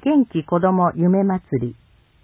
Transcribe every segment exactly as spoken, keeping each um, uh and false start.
元気子ども夢祭り。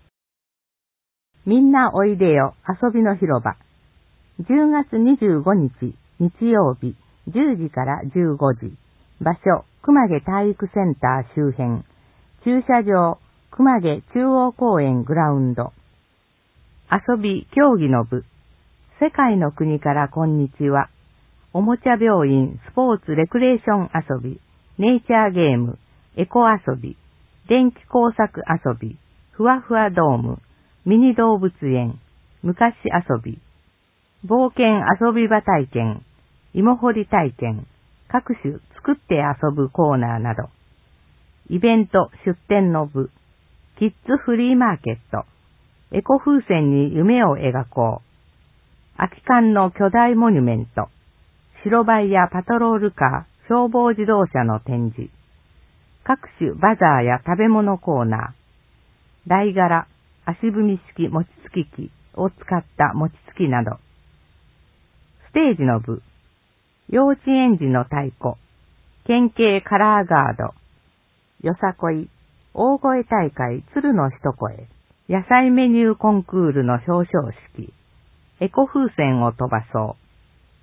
みんなおいでよ遊びの広場。じゅうがつにじゅうごにち日曜日じゅうじからじゅうごじ。場所熊毛体育センター周辺。駐車場熊毛中央公園グラウンド。遊び競技の部。世界の国からこんにちは。おもちゃ病院スポーツレクレーション遊び。ネイチャーゲームエコ遊び。電気工作遊び、ふわふわドーム、ミニ動物園、昔遊び、冒険遊び場体験、芋掘り体験、各種作って遊ぶコーナーなど、イベント出店の部、キッズフリーマーケット、エコ風船に夢を描こう、空き缶の巨大モニュメント、白バイやパトロールカー、消防自動車の展示、各種バザーや食べ物コーナー、台柄、足踏み式餅つき機を使った餅つきなど、ステージの部、幼稚園児の太鼓、県警カラーガード、よさこい、大声大会鶴の一声、野菜メニューコンクールの表彰式、エコ風船を飛ばそう、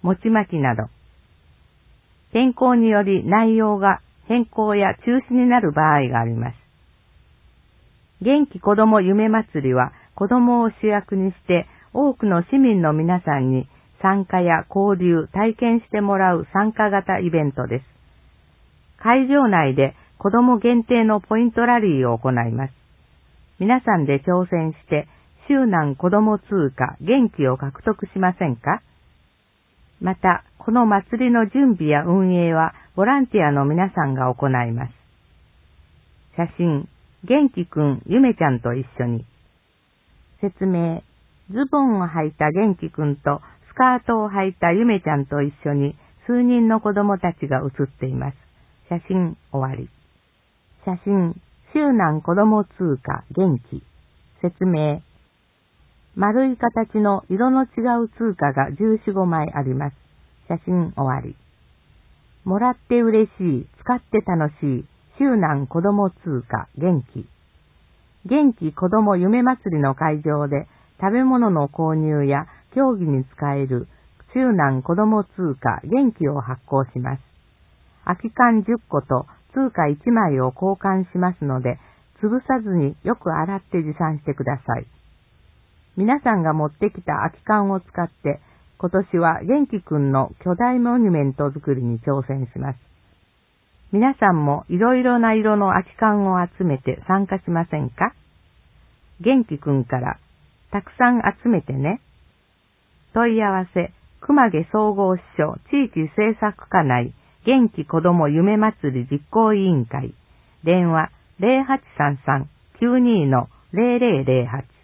餅巻きなど、天候により内容が変更や中止になる場合があります。元気子ども夢祭りは子どもを主役にして多くの市民の皆さんに参加や交流、体験してもらう参加型イベントです。会場内で子ども限定のポイントラリーを行います。皆さんで挑戦して周南子ども通貨元気を獲得しませんか？また、この祭りの準備や運営はボランティアの皆さんが行います。写真、元気くん、ゆめちゃんと一緒に。説明、ズボンを履いた元気くんとスカートを履いたゆめちゃんと一緒に数人の子供たちが写っています。写真終わり。写真、周南子供通貨元気。説明、丸い形の色の違う通貨がじゅうよん、ごまいあります。写真終わり。もらって嬉しい、使って楽しい、周南子ども通貨元気。元気子ども夢祭りの会場で食べ物の購入や競技に使える周南子ども通貨元気を発行します。空き缶じゅっこと通貨いちまいを交換しますので、潰さずによく洗って持参してください。皆さんが持ってきた空き缶を使って、今年は元気くんの巨大モニュメント作りに挑戦します。皆さんもいろいろな色の空き缶を集めて参加しませんか？元気くんから、たくさん集めてね。問い合わせ、熊毛総合支所地域政策課内元気子ども夢祭り実行委員会。電話 ゼロはちさんさん きゅうにー ゼロゼロゼロはち。